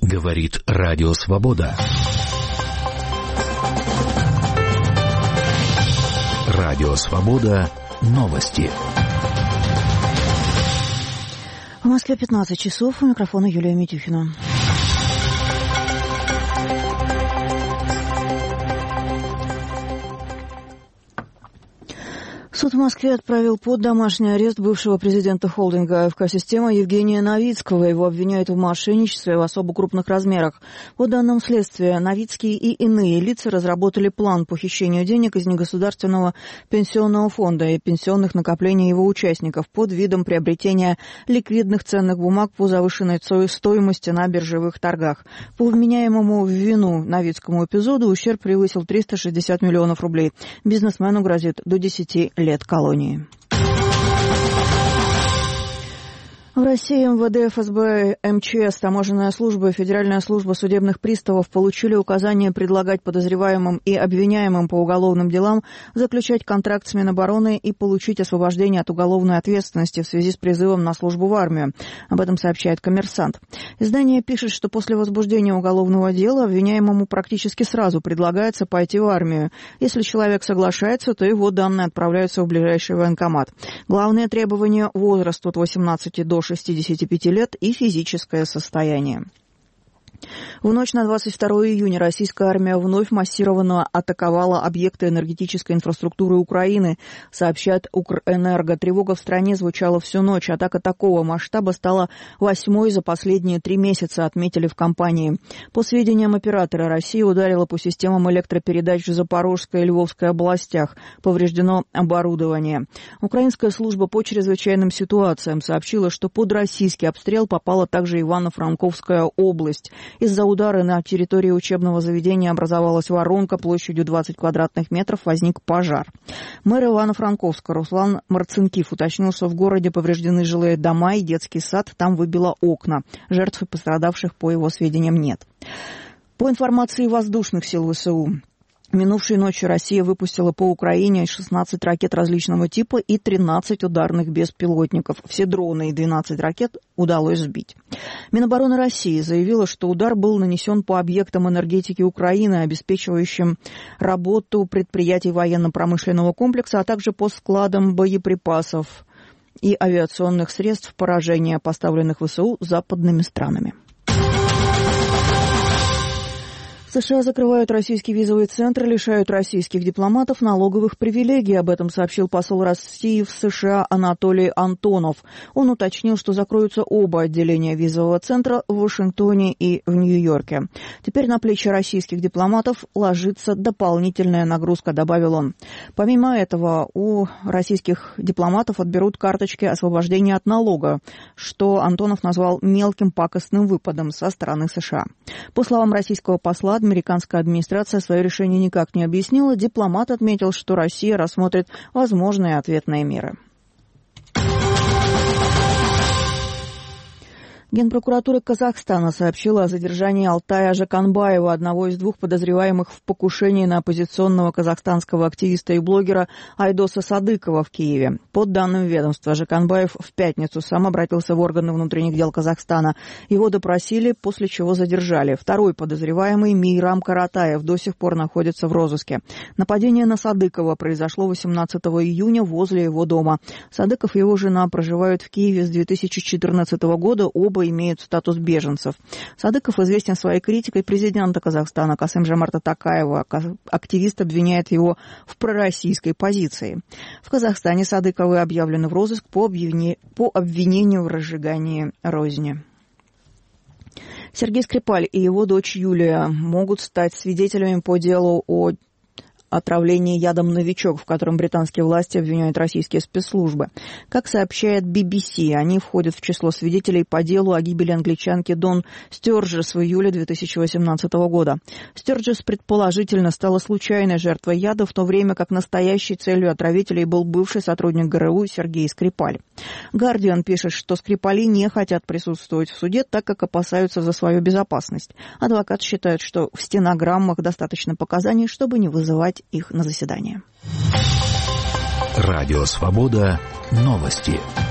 Говорит Радио Свобода. Радио Свобода. Новости. В Москве 15 часов. У микрофона Юлия Митюхина. Суд в Москве отправил под домашний арест бывшего президента холдинга АФК-система Евгения Новицкого. Его обвиняют в мошенничестве в особо крупных размерах. По данным следствия, Новицкий и иные лица разработали план по хищению денег из негосударственного пенсионного фонда и пенсионных накоплений его участников под видом приобретения ликвидных ценных бумаг по завышенной стоимости на биржевых торгах. По вменяемому в вину Новицкому эпизоду ущерб превысил 360 миллионов рублей. Бизнесмену грозит до 10 лет колонии. В России МВД, ФСБ, МЧС, Таможенная служба и Федеральная служба судебных приставов получили указание предлагать подозреваемым и обвиняемым по уголовным делам заключать контракт с Минобороны и получить освобождение от уголовной ответственности в связи с призывом на службу в армию. Об этом сообщает «Коммерсант». Издание пишет, что после возбуждения уголовного дела обвиняемому практически сразу предлагается пойти в армию. Если человек соглашается, то его данные отправляются в ближайший военкомат. Главное требование – возраст от 18 до 65 лет и физическое состояние. В ночь на 22 июня российская армия вновь массированно атаковала объекты энергетической инфраструктуры Украины, сообщает Укрэнерго. Тревога в стране звучала всю ночь. Атака такого масштаба стала 8-й за последние 3 месяца, отметили в компании. По сведениям оператора, Россия ударила по системам электропередач в Запорожской и Львовской областях. Повреждено оборудование. Украинская служба по чрезвычайным ситуациям сообщила, что под российский обстрел попала также Ивано-Франковская область. Из-за удара на территории учебного заведения образовалась воронка площадью 20 квадратных метров, возник пожар. Мэр Ивано-Франковска Руслан Марцинкив уточнил, что в городе повреждены жилые дома и детский сад, там выбило окна. Жертв и пострадавших, по его сведениям, нет. По информации воздушных сил ВСУ, минувшей ночью Россия выпустила по Украине 16 ракет различного типа и 13 ударных беспилотников. Все дроны и 12 ракет удалось сбить. Минобороны России заявила, что удар был нанесен по объектам энергетики Украины, обеспечивающим работу предприятий военно-промышленного комплекса, а также по складам боеприпасов и авиационных средств поражения, поставленных ВСУ западными странами. США закрывают российский визовый центр, лишают российских дипломатов налоговых привилегий. Об этом сообщил посол России в США Анатолий Антонов. Он уточнил, что закроются оба отделения визового центра в Вашингтоне и в Нью-Йорке. Теперь на плечи российских дипломатов ложится дополнительная нагрузка, добавил он. Помимо этого, у российских дипломатов отберут карточки освобождения от налога, что Антонов назвал мелким пакостным выпадом со стороны США. По словам российского посла, американская администрация свое решение никак не объяснила. Дипломат отметил, что Россия рассмотрит возможные ответные меры. Генпрокуратура Казахстана сообщила о задержании Алтая Жаканбаева, одного из 2 подозреваемых в покушении на оппозиционного казахстанского активиста и блогера Айдоса Садыкова в Киеве. По данным ведомства, Жаканбаев в пятницу сам обратился в органы внутренних дел Казахстана. Его допросили, после чего задержали. Второй подозреваемый, Мейрам Каратаев, до сих пор находится в розыске. Нападение на Садыкова произошло 18 июня возле его дома. Садыков и его жена проживают в Киеве с 2014 года. Оба имеют статус беженцев. Садыков известен своей критикой президента Казахстана Касым-Жомарта Токаева. Активист обвиняет его в пророссийской позиции. В Казахстане Садыковы объявлены в розыск по обвинению в разжигании розни. Сергей Скрипаль и его дочь Юлия могут стать свидетелями по делу о отравление ядом «Новичок», в котором британские власти обвиняют российские спецслужбы. Как сообщает BBC, они входят в число свидетелей по делу о гибели англичанки Дон Стёрджес в июле 2018 года. Стёрджес предположительно стала случайной жертвой яда, в то время как настоящей целью отравителей был бывший сотрудник ГРУ Сергей Скрипаль. «Гардиан» пишет, что Скрипали не хотят присутствовать в суде, так как опасаются за свою безопасность. Адвокат считает, что в стенограммах достаточно показаний, чтобы не вызывать их на заседание. Радио Свобода. Новости.